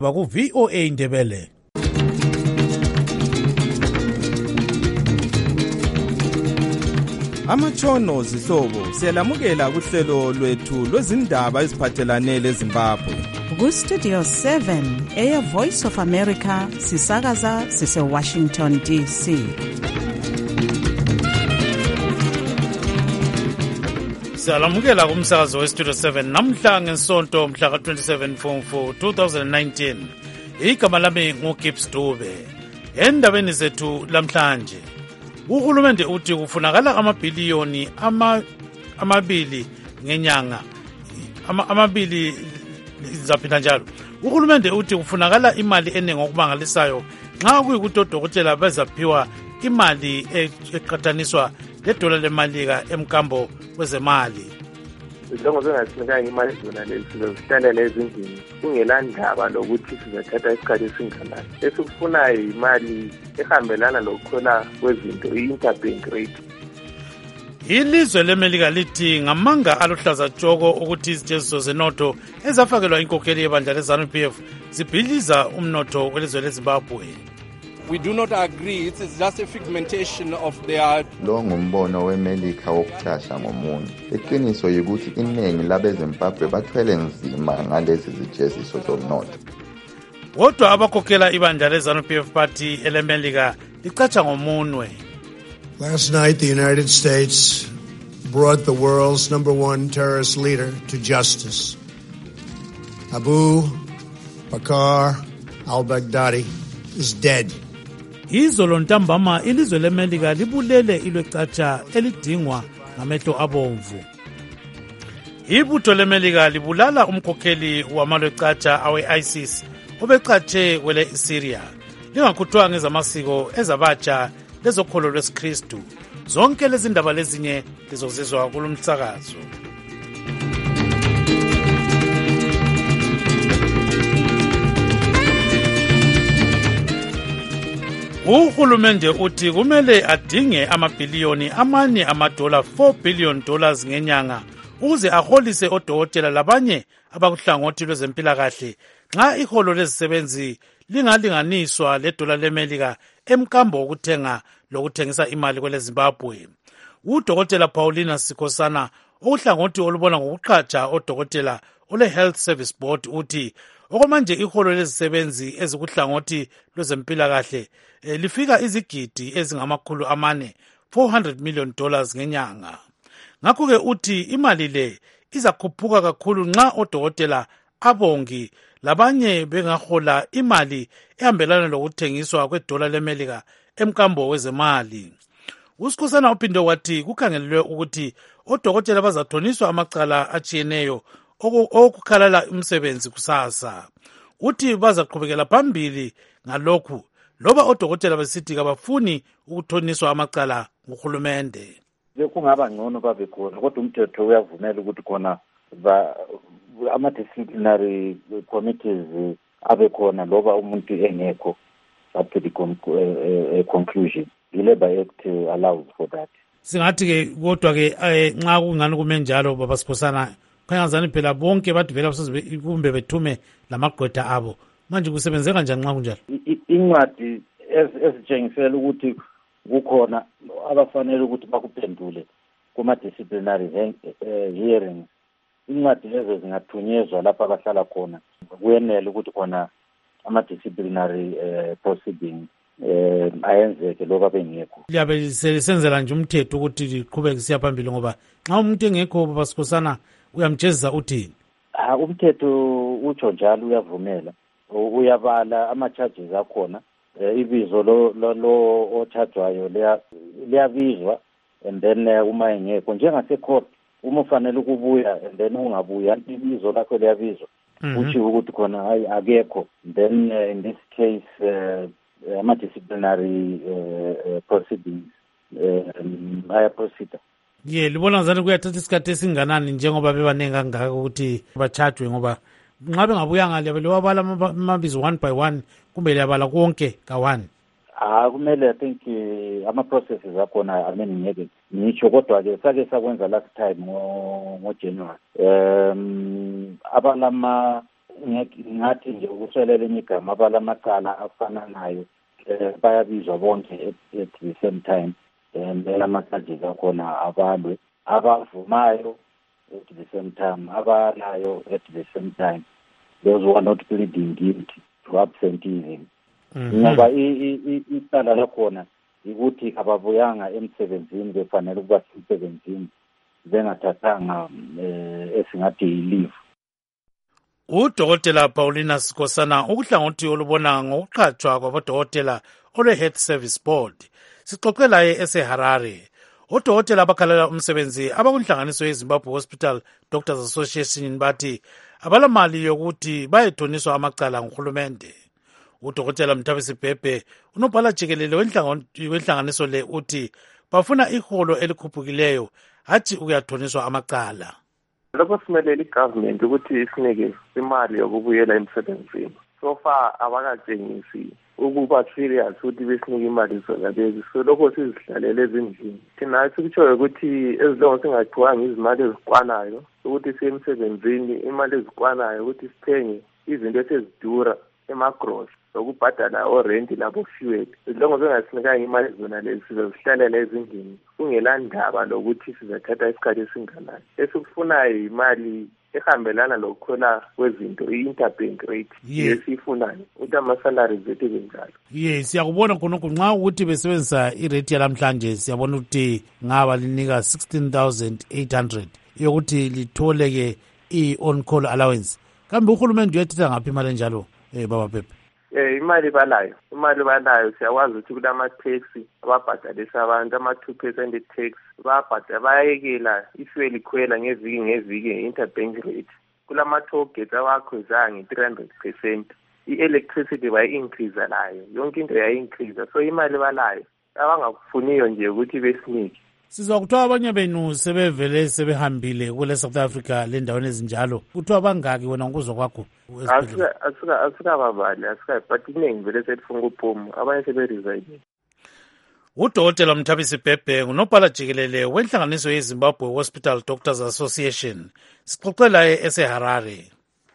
Baku VOA Indebele. Amatshono zihlobo siyalamukela kuhlelo lwethu lwezindaba eziphathelane leZimbabwe. Ku Studio 7 Air Voice of America sisakaza sise Washington DC. Siyalamukela kumsakazo we Studio 7 namhla ngesonto mhla ka27 Mfumfu 2019. Igama lami nguGibbs Dube. Endabeni zethu lamhlanje uhulumende uthi kufunakala amabhiliyoni amabili ngenyanga amabili zaphinda njalo. Uhulumende uthi kufunakala imali eningi okumangalisayo nxa kuyikuthi odokotela bezaphiwa imali eqhathaniswa ledola lemalika emkambo kwezemali. Njengoba bengasinikanga imali zona lezi sizozihlalela ezindlini kungelandaba lokuthi sizathatha isikhathi esinganani. Esikufunayo imali ehambelana lokukhwela kwezinto, i-interbank rate. Ilizwe lemelika lithi ngamanga aluhlaza tshoko ukuthi izijeziso zenotho ezafakelwa inkokheli yebandla le-ZANU-PF zibhidliza umnotho welizwe leZimbabwe. We do not agree. It's just a figmentation of their... Lo ngumbono weMelika wokucasha ngomuntu. Iqiniso yikuthi iningi labeZimbabwe bathwele nzima ngalezi zijeziso zomnotho. Kodwa abakhokhela ibandla le-ZANU-PF party elemelika licatsha ngomunwe. Last night, the United States brought the world's #1 terrorist leader to justice. Abu Bakr al-Baghdadi is dead. Izolo ntambama ilizwe lemelika libulele ilwecatsha elidingwa ngamehlo abomvu. Ibutho lemelika libulala umkhokheli wamalwecatsha awe-ISIS obecatshe kwele Syria. Lingakhuthwa ngezamasiko ezabatsha lezokholo lwesikristu. Zonke lezi ndaba lezinye lizozizwa kulumsakazo. Uhulumende uthi kumele adinge amabhiliyoni amanye amadola $4 billion ngenyanga ukuze aholise odokotela labanye abakuhlangothi lwezempilakahle nxa iholo lezisebenzi lingalinganiswa ledola lemelika emkambo wokuthenga lokuthengisa imali kwele Zimbabwe. Udokotela Paulina Sikosana okuhlangothi olubona ngokuqhatsha odokotela ole Health Service Board uthi okwamanje iholo lezisebenzi ezikuhlangothi lwezempilakahle lifika izigidi ezingama400 $400 million ngenyanga. Ngakho-ke uthi imali le izakhuphuka kakhulu nxa odokotela abongi labanye bengahola imali ehambelana lokuthengiswa kwedola lemelika emkambo wezemali. Usikhosana uphinde wathi kukhangelelwe ukuthi odokotela bazathoniswa amacala atshiyeneyo okukhalala umsebenzi kusasa. Uthi bazaqhubekela phambili ngalokhu loba odokotela besithi kabafuni ukuthoniswa amacala nguhulumende. Kungaba ngcono babe khona kodwa umthetho uyavumela ukuthi khona ama-disciplinary committees abe khona loba umuntu engekho up to the conclusion. I-Labour Act allows for that. Singathi-ke kodwa-ke nxa kungani kume njalo baba Sikhosana khanyazani phela bonke bathi vela kumbe bethume lamagqwetha abo manje kusebenzeka kanjani nxa kunjalo? Incwadi ezitshengisela ukuthi kukhona abafanele ukuthi bakuphendule kuma-disciplinary hearings. Incwadi lezo zingathunyezwa lapho abahlala khona kuyenele ukuthi khona ama-disciplinary proceedings ayenzeke loba bengekho. Liyabe senzela nje umthetho ukuthi liqhubeke siya phambili ngoba nxa umuntu engekho baba Sikhosana uyamjezisa uthini? Umthetho utsho njalo uyavumela. Uyabala ama-charges akhona. Ibizo lo ochajwayo liyabizwa and then uma engekho njengase-court uma ufanele ukubuya and then ungabuya ibizo lakho liyabizwa. Kusho ukuthi khona hayi akekho. Then in this case ama-disciplinary proceedings ayaproceda. Libona ngazani kuyathatha isikhathi esinganani njengoba bebaningi kangaka ukuthi bachajwe ngoba nxa bengabuyanga liyabe liwabala amabizo one by one kumbe liyabala konke ka-one? Kumele I think ama-processes akhona ngeke ngitsho kodwa-ke sake sakwenza last time ngo-January. Abalama ngathi nje ukuswelela igama abalamacala afananayo bayabizwa bonke at the same time ama-charges akhona abalwe abavumayo at the same time abalayo at the same time those who are not pleading guilty to absenteeism ngoba icala lakhona ukuthi ababuyanga emsebenzini befanele ukuba semsebenzini bengathathanga esingathi leave. Udokotela Paulina Sikosana ukuhlangothi olubona ngokuqhatshwa kwabodokotela olwe-Health Service Board sixoxe laye eseHarare. Odokotela abakhalela umsebenzi abakunhlanganiso yeZimbabwe Hospital Doctors Association bathi abalamali yokuthi bayethoniswa amacala nguhulumende. Udokotela Mthabisi Bhebhe unobhala jikelele wenhlanganiso le uthi bafuna iholo elikhuphukileyo hathi ukuyathoniswa amacala. Lokho simelele igovernment ukuthi isinike imali yokubuyela emsebenzini. So far abakatshengisi ukuba serious ukuthi besinike imali zona lezi. So lokho sizihlalele ezindlini. Thina sikutshoyo ukuthi ezilongo singaqhuwanga izimali ezikwanayo ukuthi siye emsebenzini, imali ezikwanayo ukuthi sithenge izinto esezidura emagrocery lokubhadala orenti labo fuel. Izilongo zingasinikanga imali zona lezi sizihlalele ezindlini. Kungelandaba lokuthi sizathatha isikhathi esinganani. Esikufunayo imali ehambelana lokukhwela kwezinto i-interbank rate yesifunayo ukuthi ama-salary zethu benjalo. Yes, siyakubona khonokho nxa ukuthi besebenzisa irate yalamhlanje siyabona ukuthi ngaba linika 16,800 yokuthi litholeke i-on call allowance. Kambe uhulumende uyathatha ngaphi imali enjalo baba Pepe? Imali balayo siyakwazi ukuthi kulama-taxi ababhadalisa abantu ama-2% tax bayayekela ifuel ikhwela ngeviki nge-interbank rate. Kulama-toll gates abakhweza nge-300%. I-electricity bayi-increase layo, yonke into yayi-increase. So imali balayo abangakufuniyo nje ukuthi besinike. Sizwa kuthiwa abanye benu sebevele sebehambile kule South Africa le ndaweni ezinjalo. Kuthiwa bangaki wena ngokuzwa kwakho? Asikababali, but iningi vele selifuna ukuphuma, abanye seberesign. Udokotela Mthabisi Bhebhe ngunobhala jikelele wenhlanganiso yeZimbabwe Hospital Doctors Association. Sixoxe laye eseHarare.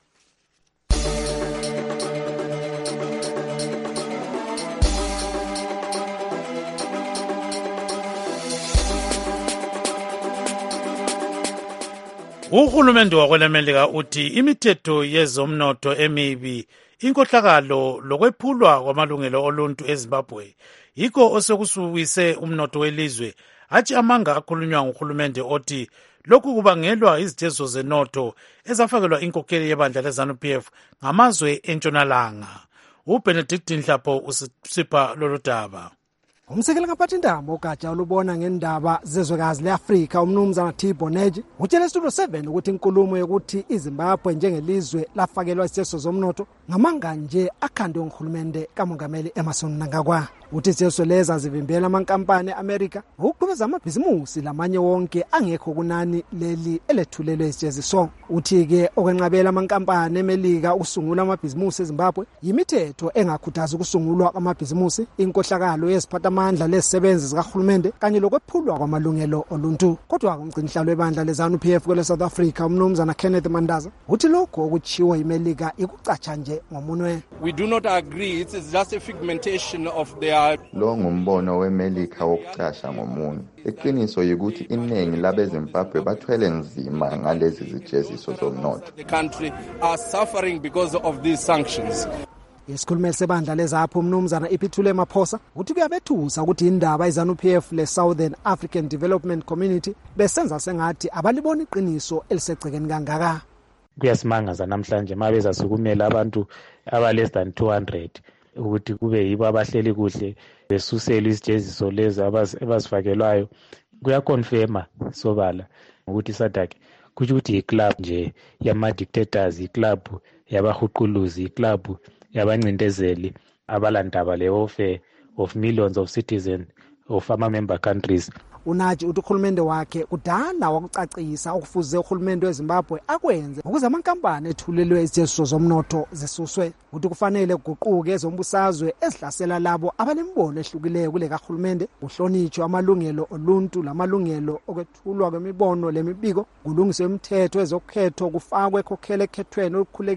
Uhulumende wakwelemelika uthi imithetho yezomnotho emibi, inkohlakalo lokwephulwa kwamalungelo oluntu eZimbabwe yikho osekusuwise umnotho welizwe. Hatshi amanga akhulunywa nguhulumende othi lokhu kubangelwa izitezo zenotho ezafakelwa inkokheli yebandla leZANU-PF ngamazwe entshonalanga. uBenedict Nhlapho usipha lolu daba. Umsekela kaphathindaba ogatsha olubona ngendaba zezwekazi leAfrika umnumzana Thabo Neji utshele Studio 7 ukuthi inkulumo yokuthi iZimbabwe njengelizwe lafakelwa isiteso zomnotho ngamanga nje akhandwe nguhulumende kamongameli Emmerson Mnangagwa. Uthi izeso leza zivimbela amankampani eAmerica ukuqhubeza amabhizimusi lamanye wonke angekho kunani leli elethulelwe isijeziso. Uthi ke okwenqabela amankampani eMelika ukusungula amabhizimusi eZimbabwe yimithetho engakhuthaza ukusungulwa kwamabhizimusi, inkohlakalo yeziphathamandla lezisebenzi zikahulumende kanye lokwephulwa kwamalungelo oluntu. Kodwa umgcinhlalo webandla leZANU-PF kwele South Africa umnumzana Kenneth Mandaza uthi lokho okuchiwe iMelika ikucatsha nje ngomunwe. We do not agree, it's just a figmentation of their. Lo ngumbono weMelika wokucasha ngomunye. Iqiniso yikuthi iningi labeZimbabwe bathwele nzima ngalezi zijeziso zomnotho. The country are suffering because of these sanctions. Isikhulumeli sebandla lezapho umnumzana Ipithule Maphosa uthi kuyabethusa ukuthi indaba iZANU-PF le-Southern African Development Community besenza sengathi abalibona iqiniso elisegcekeni kangaka. Kuyasimangaza namhlanje mabeza sukumela abantu less than 200 ukuthi kube yibo abahleli kuhle besusela isijeziso lezi abazifakelwayo. Kuyakonfirma sobala ukuthi SADC kuthi ukuthi iclub nje yama-dictators, iclub yabahuquluzi, iclub yabancindezeli abalandaba le-welfare of millions of citizens of ama-member countries. Unaji uthi uhulumende wakhe kudala wakucacisa okufuze uhulumende weZimbabwe akwenze ukuze amankampani ethulelwe izeziso zomnotho zisuswe. Uthi kufanele kuguquke ezombusazwe ezihlasela labo abanembono ehlukileyo kule kahulumende, kuhlonitshwe amalungelo oluntu lamalungelo okwethulwa kwemibono lemibiko, kulungiswe imithetho ezokhetho, kufakwe ekhokhele ekhethweni olukhululekileyo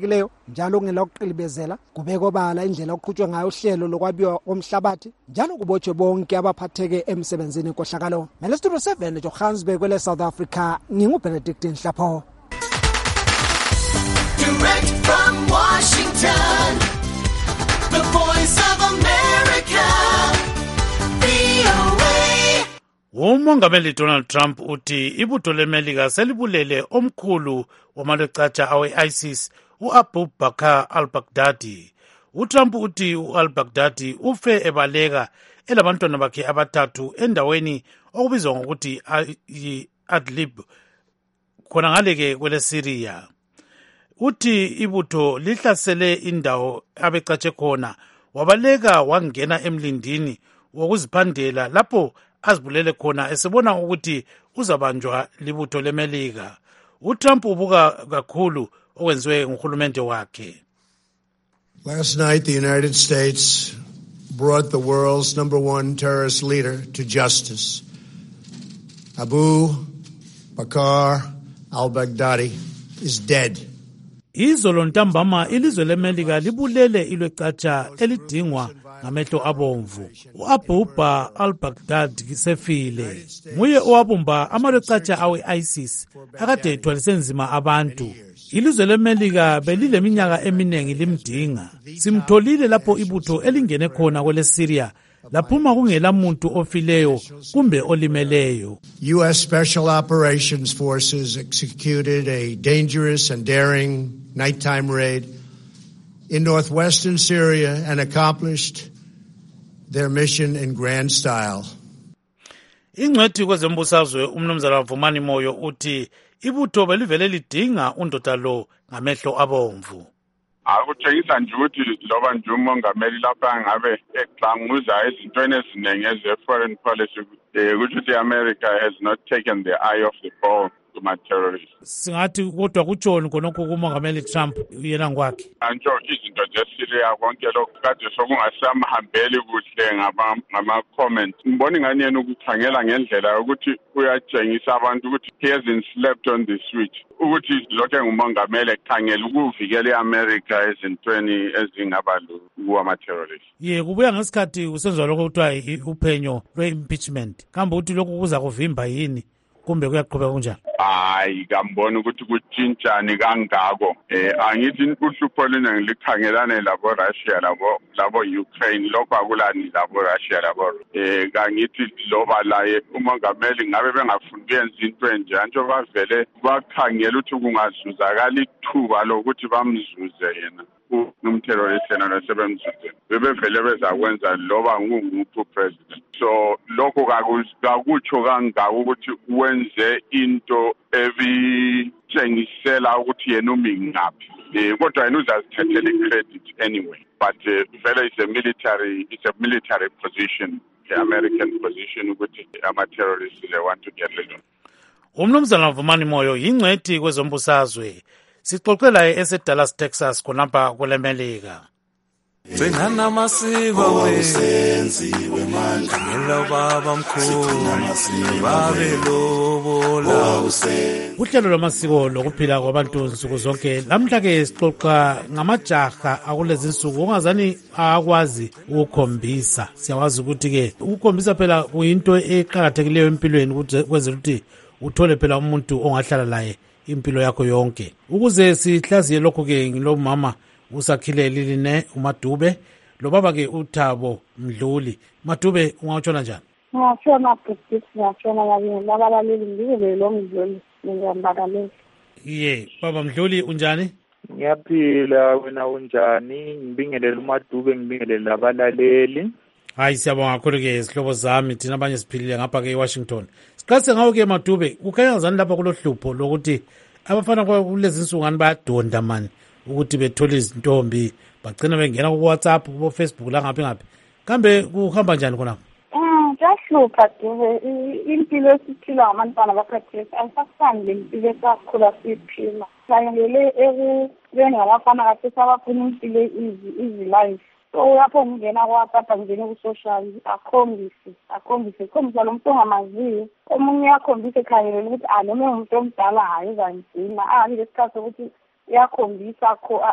njalo kungela ukuqilibezela kubeka obala indlela okuqhutshwe ngayo uhlelo lokwabiwa komhlabathi njalo kubotshwe bonke abaphatheke emsebenzini enkohlakalo. Studio 7 Johannesburg kwele South Africa, nginguBenedict Nhlapho. Direct from Washington, the voice of America, VOA. Umongameli Donald Trump uthi ibutho leMelika selibulele omkhulu wamalecatsha awe-ISIS u-Abu Bakr al-Baghdadi. UTrump uthi u-al-Baghdadi ufe ebaleka elabantwana bakhe abathathu endaweni okubizwa ngokuthi Idlib khona ngale kwele Syria. Uthi ibutho lihlasele indawo abecatshe khona wabaleka wangena emlindini wokuziphandela lapho azibulele khona esebona ukuthi uzabanjwa libutho leMelika. UTrump ubuka kakhulu okwenziwe nguhulumende wakhe. Last night, the United States brought the world's #1 terrorist leader to justice. Abu Bakr al-Baghdadi is dead. Izolo ntambama ilizwe leMelika libulele ilwecatsha elidingwa ngamehlo abomvu. U-Abu Bakr al-Baghdadi sefile. Nguye owabumba amalwecatsha awe-ISIS akade ethwalise nzima abantu. Ilizwe leMelika belileminyaka eminengi limdinga. Simtholile lapho ibutho elingene khona kwele Syria laphuma kungela muntu ofileyo kumbe olimeleyo. U.S. Special Operations Forces executed a dangerous and daring nighttime raid in northwestern Syria and accomplished their mission in grand style. Ingcwethi kwezembusazwe umnumzana Vumani Moyo uthi ibutho belivele lidinga undoda lo ngamehlo abomvu. Akutshengisa nje ukuthi loba nje umongameli lapha ngabe exanguza ezintweni eziningi eze-foreign policy ukuthi i-America has not taken the eye off the ball kuma-terrorists. Singathi kodwa kutshoni khonokho kumongameli Trump yena ngokwakhe. Antsho izinto zesiriya konke lokhu kade sokungasamhambeli kuhle ngama-comment. Ngibona ingani yena ukukhangela ngendlela yokuthi uyatshengisa abantu ukuthi he hasn't slept on the switch. Ukuthi lokho engumongameli ekhangela ukuvikela i-America ezintweni ezingaba kuwama-terrorists. Kubuya ngesikhathi kusenziwa lokho kuthiwa uphenyo lwe-impeachment. Kambe ukuthi lokhu kuza kuvimba yini kumbe kuyaqhubeka kunjani? Hayi, kambona ukuthi kutshintshani kangako. Angithi uhlupho lena likhangelane labo Russia labo Ukraine lokho akulani labo Russia labo. Kangithi loba laye umongameli ngabe bengafuni kuyenza into enje antsho bavele bakhangela ukuthi kungazuzakala ithuba lokuthi bamzuze yena. Umterrorist yena nasebemzuze. Bebevele bezakwenza loba ngunguphi president. So lokho kakutsho kangako ukuthi wenze into ebitshengisela ukuthi yena umi ngaphi. Kodwa yena uzazithathela i-credit anyway. But vele it's a military position, the American position ukuthi ama-terrorists they want to get rid of. Umnumzana Vumani Moyo yingcwethi kwezombusazwe. Sixoxela eseDallas, Texas khonapha kweleMelika. Gcina amasiko wesenziwe manje ngelo baba mkhulu babe lobola uhlelo lwamasiko lokuphila kwabantu nsuku zonke. Lamhla ke sixoxa ngamajaha akulezi nsuku ongazani akwazi ukukhombisa. Siyawazi ukuthi ke ukukhombisa phela kuyinto eqhakathekileyo empilweni ukuthi kwenzela ukuthi uthole phela umuntu ongahlala laye impilo yakho yonke. Ukuze sihlaziye lokho ke ngilo mama usakhile liline uMadube lo baba ke uThabo Mdluli. Madube ungawutshona njani? Ngiyatshona futhi ngiyatshona yabini labalaleli ngizele lo Mdluli ngiyambakalela. Baba Mdluli unjani? Ngiyaphila, wena unjani? Ngibingelele uMadube, ngibingelele labalaleli. Hayi siyabonga kakhulu ke sihlobo zami thina abanye siphilile ngapha ke eWashington. Siqase ngawo ke Madube ukhanya ngazani lapha kulohlupho lokuthi abafana kulezi nsuku ngani bayadonda mani ukuthi bethole izintombi bagcina bengena ku WhatsApp ku Facebook la ngaphi ngaphi. Kambe kuhamba njani khona? Jahlupha Dube, impilo esiphila ngabantwana bakhathesi ayisafani lempilo esakhula siyiphila. Kangele ekubeni ngabafana kathesi abafuna impilo easy life. So uyapho ngingena kwaPapa ngene ku-social akhombise lo muntu ongamaziyo. Omunye yakhombise ekhangele ukuthi noma umuntu omdala hayi uzangizima. Lesikhathi ukuthi iyakhombisa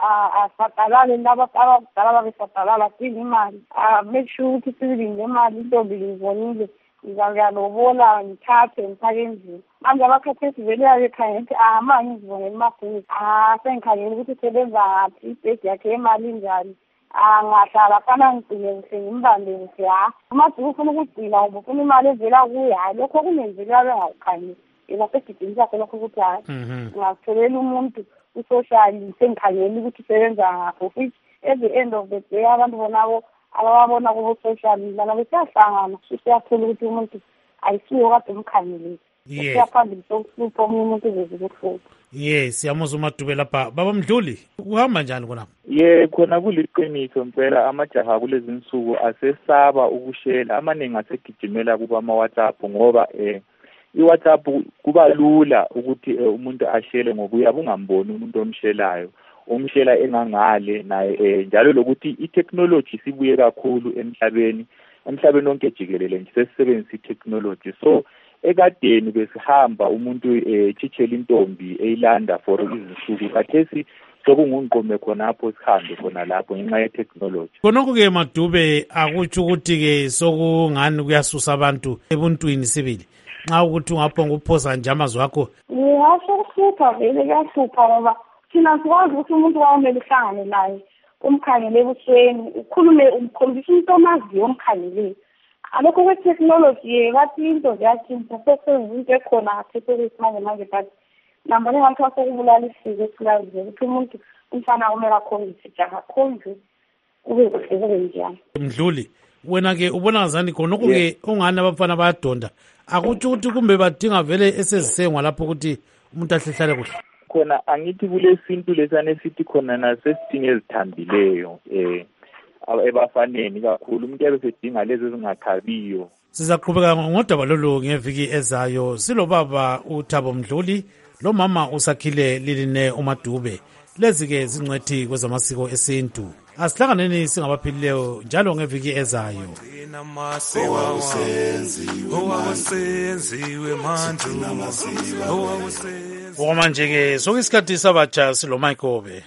asabhalale laba abakudala babesabhalala sidinga imali make sure ukuthi sidinge imali intombi ngibonile ngizalobola ngithathe ngifake endlini manje abakhathesi vele yabekhangela ukuthi manje ngizibonela imabhizinisi sengikhangela ukuthi usebenza ngaphi ibhedi yakhe yemali njani ngahlala fana ngigcine kuhle ngimbambe kuhle uMaDube ufuna ukugcina ngoba ufuna imali evela kuye lokho kunenzela bengawukhangeli yena segidini sakhe lokho ukuthi ngakutholela umuntu usocial sengikhangela ukuthi usebenza ngaphi which at the end of the day abantu bonabo ababona ku-social media nabo siyahlangana siyathola ukuthi umuntu ayisiyo kade umkhangelile siyaphambili sokuhlupha omunye umuntu ezekuhlupha siyamuzwa uMaDube lapha. Baba Mdluli, kuhamba njani khona? Khona kuliqiniso mpela amajaha kulezi nsuku asesaba ukushela, amaningi asegijimela kuba ama-WhatsApp ngoba i-WhatsApp kuba lula ukuthi umuntu ashele ngoba uyabe ungamboni umuntu omshelayo, umshela engangale naye njalo lokuthi i-technology sibuye kakhulu emhlabeni wonke jikelele nje sesisebenzisa i-technology. So ekadeni besihamba umuntu chichela intombi eyilanda for izinsuku, kathesi sokungungqome khonapho sihambe khona lapho ngenxa ye-technology. Khonokho-ke Madube akutsho ukuthi-ke sokungani kuyasusa abantu ebuntwini sibili nxa ukuthi ungaphonga ukuphosa nje amazwi akho? Sokuhlupha vele kuyahlupha ngoba thina sikwazi ukuthi umuntu wawumele uhlangane naye umkhangele ebusweni ukhulume umkhombisa umuntu omaziyo omkhangeleyo. Alokho kwe-technology bathi into ziyatshintsha sesenza into ekhona kathethekisi manje but nambone ngathi wasokubulala isiko esilaziyo ukuthi umuntu umfana kumele akhombise jaha akhonjwe kube kuhle kube njani. Mdluli, wena-ke ubona ngazani khonokho-ke ungani abafana bayadonda akutsho ukuthi kumbe badinga vele esezisengwa lapho ukuthi umuntu ahlehlale kuhle? Khona angithi kule sintu lesane sithi khona nasesidinga ezithambileyo ebafaneni kakhulu umuntu yabe sedinga lezi ezingakhabiyo. Sizaqhubeka ngodaba lolu ngeviki ezayo silobaba uThabo Mdluli lo mama uSakhile Liline uMaDube. Lezi-ke zingcwethi kwezamasiko esintu. Asihlanganeni singabaphilileyo njalo ngeviki ezayo. Okwamanje-ke sokuyisikhathi sabatsha silo Mayikobe.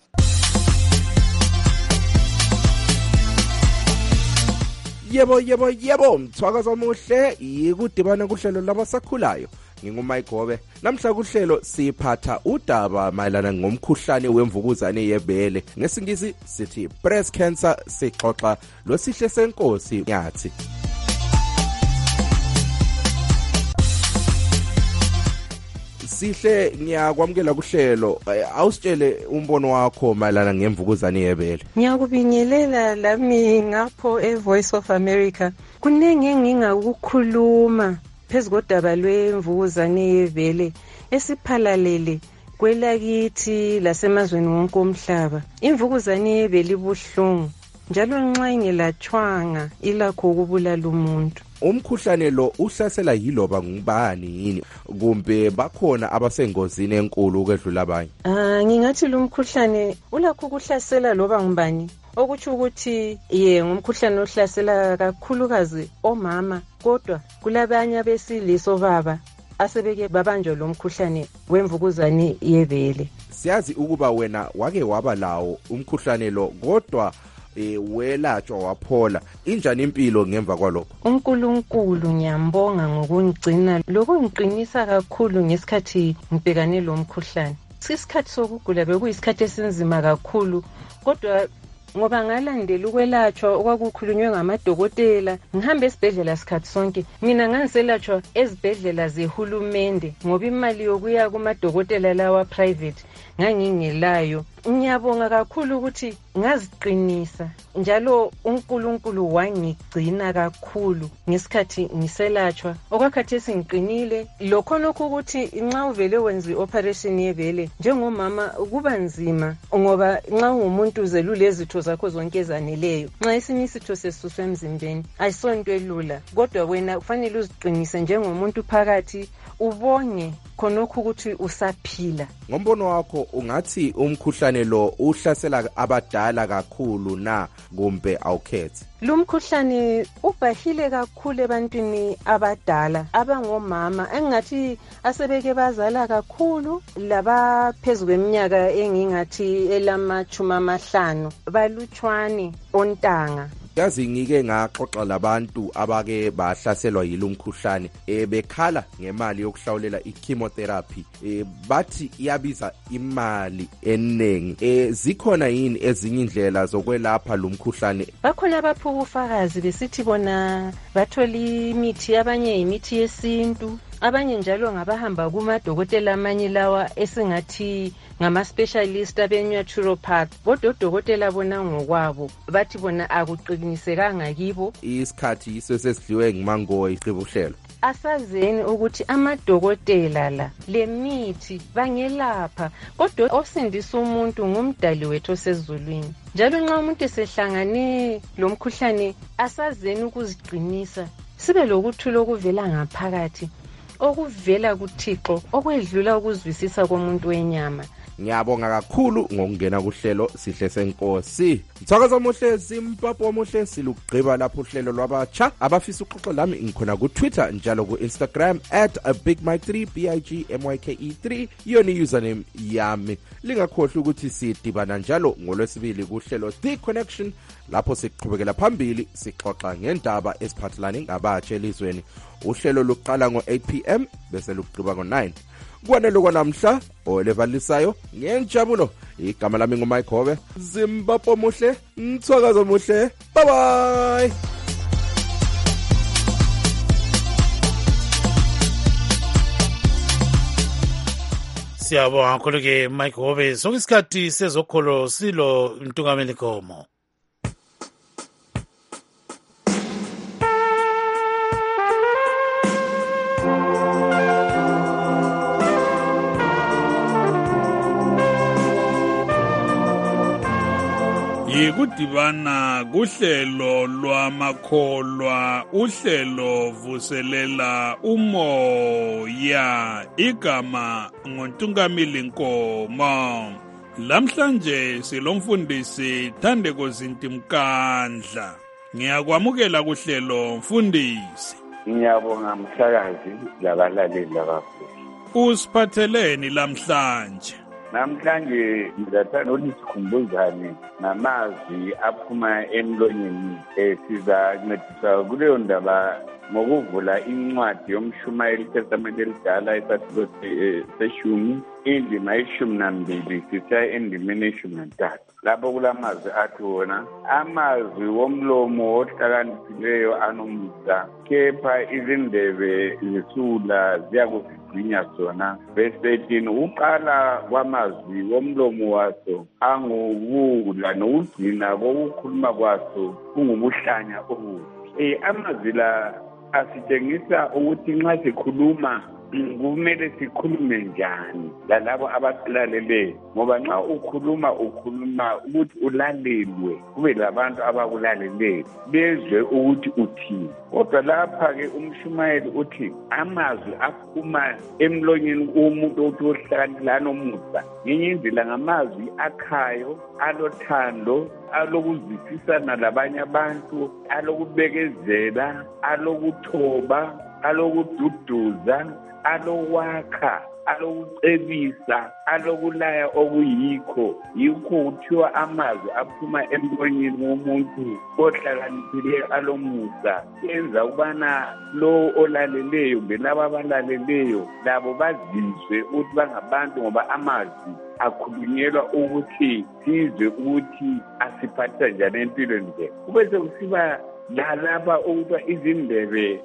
Yebo mthwakazi omuhle yikudibana kuhlelo labasakhulayo. NginguMayigobe. Namhla kuhlelo siphatha udaba mayelana ngomkhuhlane wemvukuzane yebele. Ngesingisi sithi breast cancer, sixoxa losihle senkosi Nyathi. Sihle ngiyakwamukela kuhlelo. Awusitshele umbono wakho mayelana ngemvukuzane yebele. Ngiyakubingelela lami ngapho eVoice of America. Kunenge ngingakukhuluma phezu kodaba lwemvukuzane yebele esiphalalele kwelakithi lasemazweni wonke omhlaba. Imvukuzane yebele ibuhlungu njalo nxa ingelatshwanga ilakho ukubulala umuntu. Umkhuhlane lo uhlasela yiloba ngubani yini kumbe bakhona abasengozini enkulu ukwedlula abanye? Ngingathi lo mkhuhlane ulakho ukuhlasela loba ngubani, okuthi ukuthi ngumkhuhlane ohlasela kakhulukazi omama, kodwa kulabanye abesilisa obaba asebeke babanjwa lo mkhuhlane wemvukuzane yebele. Siyazi ukuba wena wake waba lawo umkhuhlane lo, kodwa welatshwa waphola. Injani impilo ngemva kwalokho? uNkulunkulu ngiyambonga ngokungigcina lokungiqinisa kakhulu ngesikhathi ngibhekane lo mkhuhlane. Isikhathi sokugula bekuyisikhathi esinzima kakhulu, kodwa ngoba ngalandela ukwelatshwa okwakukhulunywe ngamadokotela, ngihambe esibhedlela sikhathi sonke. Mina ngangiselatshwa ezibhedlela zehulumende ngoba imali yokuya kumadokotela lawa private ngangingelayo. Ngiyabonga kakhulu ukuthi ngaziqinisa njalo uNkulunkulu wangigcina kakhulu ngesikhathi ngiselatshwa. Okwakhathesi ngiqinile lokhonokho ukuthi nxa uvele wenza i-operation yebele njengomama kuba nzima ngoba nxa ungumuntu zelulezitho zakho zonke ezaneleyo, nxa esinye isitho sesuswe emzimbeni ayisonto elula, kodwa wena kufanele uziqinise njengomuntu phakathi ubonge khonokho ukuthi usaphila. Ngombono wakho ungathi umkhuhlane lo uhlasela abadala kakhulu na kumbe awukhethi? Lumkhuhlane ubhahile kakhulu ebantwini abadala abangomama engathi asebeke bazala kakhulu labaphezu kweminyaka engingathi elama-50 balutshwane ontanga. Yazi ngike ngaxoxa labantu abake bahlaselwa yilumkhuhlane bekhala ngemali yokuhlawulela ichemotherapy bathi iyabiza imali enengi. Zikhona yini ezinye indlela zokwelapha lumkhuhlane? Bakhona abaphuka ufakazi besithi bona bathola imithi, abanye imithi yesintu, abanye njalo ngabahamba kumadokotela amanye lawa esingathi ngama-specialist abe-naturopath. Kodwa odokotela bona ngokwabo bathi bona akuqinisekanga kibo. Isikhathi yiso sesidliwe ngumango iqhibu uhlelo. Asazeni ukuthi amadokotela la lemithi bangelapha, kodwa osindisa umuntu ngumdali wethu osezulwini. Njalo nxa umuntu esehlangane lomkhuhlane asazeni ukuziqinisa, sibe lokuthula okuvela ngaphakathi, okuvela kuThixo, okwedlula ukuzwisisa komuntu wenyama. Ngiyabonga kakhulu ngokungena kuhlelo sihle senkosi. Mthakazo omuhle, Zimbabwe omuhle, silugqiba lapho uhlelo lwabatsha. Abafisa uxoxo lami ngikhona ku Twitter njalo ku Instagram @bigmike3 BIGMYKE3 yona username yami. Lingakhohlwa ukuthi sidibana njalo ngolwesibili kuhlelo The Connection lapho siqhubekela phambili sixoxa ngendaba esiphathelane ngabatsha elizweni. Uhlelo luqala ngo-8 PM bese lugqiba ngo-9. Kwanele kwanamhla olevalisayo ngenjabulo. Igama lami nguMike Hobe. Zimbabwe omuhle, mthwakazo omuhle. Bye bye. Siyabonga kakhulu ke Mike Hobe. Sokusikhathi sezokholo silo Ntungameli Komo. Yikudibana kuhlelo lwamakholwa, uhlelo vuselela umoya. Igama ngoNtungameli Nkomo. Lamhlanje silomfundisi Thandeko Zintimkandla. Ngiyakwamukela kuhlelo mfundisi. Ngiyabonga mhlakazi labalaleli labafundi. Usiphatheleni lamhlanje? Namhlanje ngizathanda ukuthi sikhumbuzane namazwi aphuma emlonyeni. Sizancedisa kuleyo ndaba ngokuvula incwadi yomshumayeli iTestament elidala isahluko seshumi indima yeshumi nambili sisiya endimeni yeshumi nantathu. Lapho kulamazwi athi wona, amazwi womlomo ohlakaniphileyo anomusa, kepha izindebe zisula ziyakuzigcinya zona. Verse 13, uqala kwamazwi womlomo waso angubula, nokugcina kokukhuluma kwaso kungubuhlanya obubi. Amazwi la asitshengisa ukuthi nxa sikhuluma kumele sikhulume njani lalabo abalaleleyo, ngoba nxa ukhuluma ukuthi ulalelwe, kube labantu abakulaleleyo bezwe ukuthi uthini. Kodwa lapha-ke umshumayeli uthi amazwi aphuma emlonyeni womuntu ohlakaniphileyo anomusa, ngenye indlela ngamazwi akhayo, alothando, alokuzwisisana labanye abantu, alokubekezela, alokuthoba, alokududuza, alokwakha, alokucebisa, alokulaya okuyikho. Yikho kuthiwa amazwi aphuma emlonyeni womuntu ohlakaniphileyo alomusa, yenza ukubana lo olaleleyo kumbe laba abalaleleyo labo bazizwe ukuthi bangabantu, ngoba amazwi akhulunyelwa ukuthi sizwe ukuthi asiphatha njani empilweni zethu. Kube sekusiba lalapha okuthiwa izindebe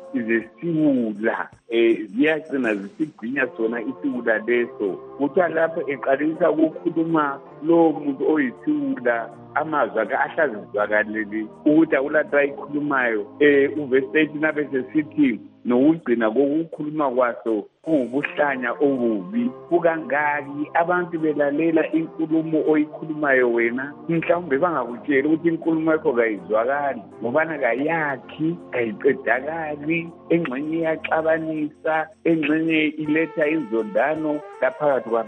zesiwula ziyagcina zisigcinya sona isiwula leso. Kuthiwa lapho eqalisa ukukhuluma lowo muntu oyisiwula, amazwi akhe ahlazizwakaleli ukuthi akulanto ayikhulumayo. Uverse 13 abesesithi nokugcina kokukhuluma kwaso kungubuhlanya obubi. Kukangaki abantu belalela inkulumo oyikhulumayo wena, mhlawumbe bangakutsheli ukuthi inkulumo yakho kayizwakali ngobana kayakhi, kayiqedakali, engxenye iyaxabanisa, engxenye iletha izondano laphakathi kwabantu.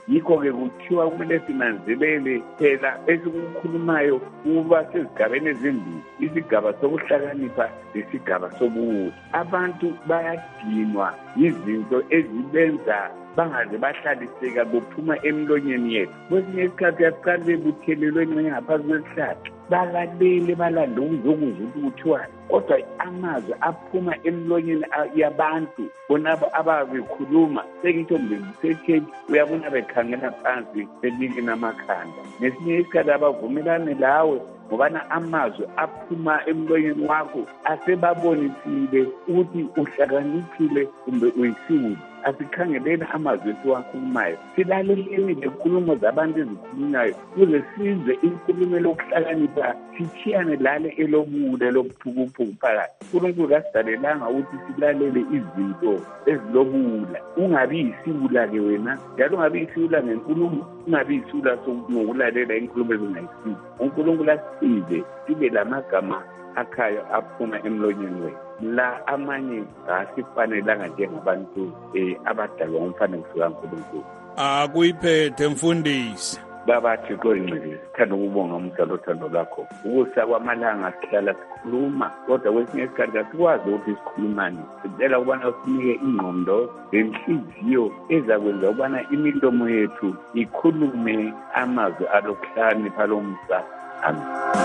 yikho-ke kuthiwa kumele sinanzelele phela esikukhulumayo kuba sezigabeni ezimbili, isigaba sokuhlakanipha lesigaba sobuwula. Abantu bayadinwa izinto ezibenza bangaze bahlaliseka kuphuma emlonyeni yethu. Kwesinye isikhathi asiqali bebuthelelweni ngaphansi kwesihlahla, balalele balande ukuzokuzwa ukuthi kuthiwani, kodwa amazwi aphuma emlonyeni yabantu bonabo ababekhuluma sekitho mbekusethi uyabona bekhangela phansi belinki namakhanda. Nesinye isikhathi abavumelane lawe ngobana amazwi aphuma emlonyeni wakho asebabonisile ukuthi uhlakaniphile kumbe uyisiwuli. Asikhangeleni amazwi esiwakhulumayo, silaleleni lenkulumo zabantu ezikhulunywayo ukuze sizwe inkulumo lokuhlakanipha, sithiyane lale elobule lobuphukuphuku phakathi. uNkulunkulu kasidalelanga ukuthi silalele izinto ezilobula. Ungabi yisiwula-ke wena, njalo ungabi yisiwula ngenkulumo, ungabi yisiwula ngokulalela inkulumo ezingayisizo. uNkulunkulu asisize sibe lamagama akhayo aphuma emlonyeni wethu. La amanye asifanelanga njengabantu abadalwa ngomfanekiso kaNkulunkulu. Akuyiphethe mfundisi. Baba Thixo ingcwele, sithanda ukubonga umdalo othando lakho. Ukusa kwamalanga sihlala sikhuluma, kodwa kwesinye isikhathi asikwazi ukuthi sikhulumane. Sicela ukubana usinike ingqondo lenhliziyo ezakwenza ukubana imilomo yethu ikhulume amazwi alokuhlakanipha lomsa. Amen.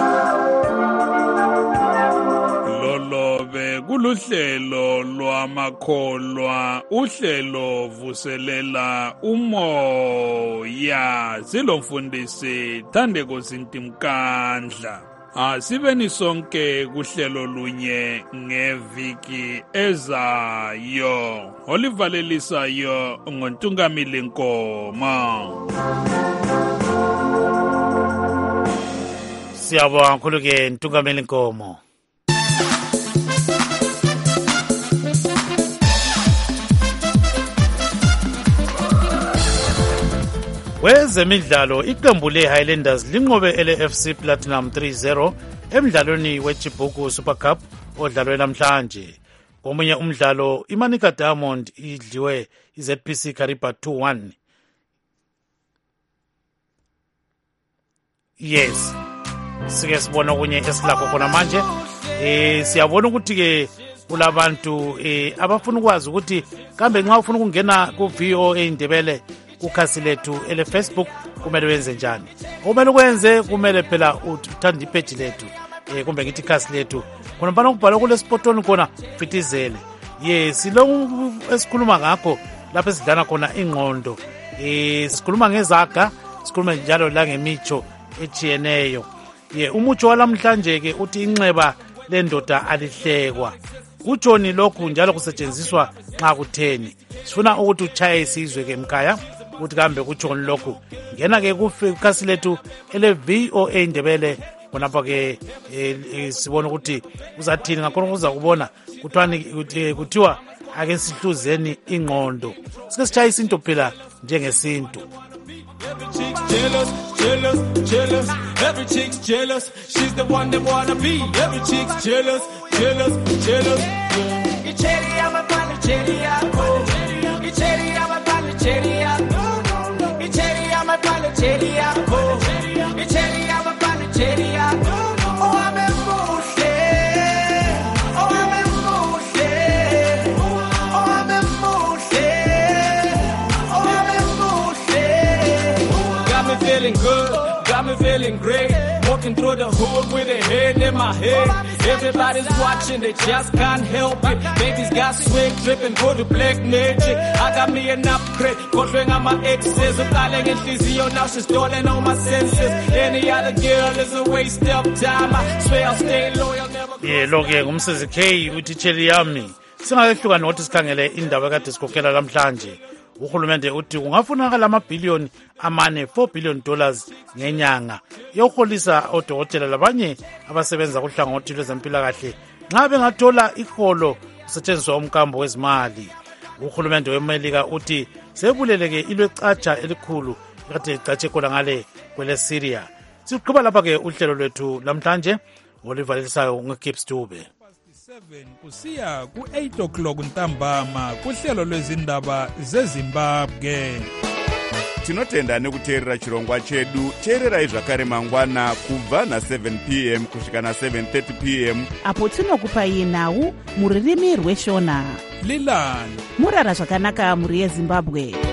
Lolobe kuluhlelo lwamakholwa, uhlelo vuselela umoya. Silomfundisi Thandeko Zintimkandla. Asibeni sonke kuhlelo lunye ngeviki ezayo. Olivalelisayo ngoNtungamili Nkoma. Siyabonga kakhulu ke Ntungameli Nkomo. Wezemidlalo iqembu le-Highlanders linqobe ele-FC Platinum 3-0 emdlalweni weChibuku Super Cup odlalwe namhlanje. Komunye umdlalo iManica Diamond idliwe iZPC Kariba 2-1. Yes. Sike sibona kunye esilakho khona manje. Siyabona ukuthi ke kulabantu abafuna ukwazi ukuthi kambe nxa ufuna ukungena ku VOA Indebele kukhasi lethu ele Facebook kumele wenze njani. Kumele ukwenze kumele phela uthanda ipage lethu kumbe ngithi ikhasi lethu khona bana kubhalwa kule spotoni khona fitizele. Yes, lo esikhuluma ngakho lapho esidlana khona ingqondo. Sikhuluma ngezaga, sikhuluma njalo la ngemicho echiyeneyo. Umutsho walamhlanje ke uthi inxeba lendoda alihlekwa. Kutshoni lokhu njalo kusetshenziswa nxa kutheni. Sifuna ukuthi uchaye isizwe ke mkhaya ukuthi kambe kutshoni lokhu. Ngena ke kukhasi lethu ele VOA Indebele khonapha ke sibona ukuthi uzathini ngakhona kuza kubona kuthiwa ake sihluzeni ingqondo. Sike sichaye isinto phela njengesintu. Every chick's jealous, jealous, jealous. Every chick's jealous. She's the one they wanna be. Every chick's jealous, jealous, jealous. Icheri amapani cheri yako. Icheri amapani cheri yako. Icheri amapani cheri yako. Icheri amapani cheri yako. Oh, amemuhle. Oh, amemuhle. Oh, amemuhle. Oh, amemuhle. Got me feeling good, got me feeling great. Walking through the hood with a head in my head. Everybody's watching, they just can't help it. Baby's got swing, dripping, go to black magic. I got me an upgrade, controlling on my exes. I'm calling in physio, now she's stalling on my senses. Any other girl is a waste of time. I swear I'll stay loyal, never go. Yeah, look, ngumsisi K uthi cheli yami. Singakehluka nokuthi sikhangele indaba ekade sikhokhela namhlanje. Uhulumende uthi kungafunakala amabhiliyoni amane $4 billion ngenyanga yokuholisa odokotela labanye abasebenza kuhlangothi lwezempilakahle nxa bengathola iholo kusetshenziswa umkambo wezimali. Uhulumende weMelika uthi sebuleleke ilwecatsha elikhulu ekade licatshe khona ngale kwele Syria. Siqhubeka lapha ke uhlelo lwethu namhlanje ngolivalisayo ngeKips Dube. 7 kusiya ku-8 o'clock ntambama kuhlelo lwezindaba zeZimbabwe. tinotenda nekuteerera chirongwa chedu. Teererai zvakare mangwana kubva na7 p.m. kusvika na7:30 p.m. apo tinokupai nhau muririmi rweshona. Lilani murara zvakanaka muri yeZimbabwe.